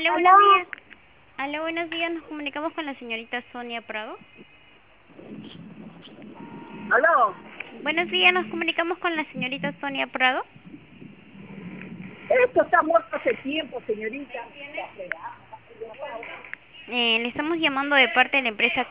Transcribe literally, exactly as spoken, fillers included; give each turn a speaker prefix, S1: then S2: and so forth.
S1: Aló,
S2: ¿Aló?
S1: buenos días. Aló, buenos días. Nos comunicamos con la señorita Sonia Prado.
S2: ¿Aló?
S1: Buenos días, nos comunicamos con la señorita Sonia Prado.
S2: Esto está muerto hace tiempo, señorita.
S1: Eh, le estamos llamando de parte de la empresa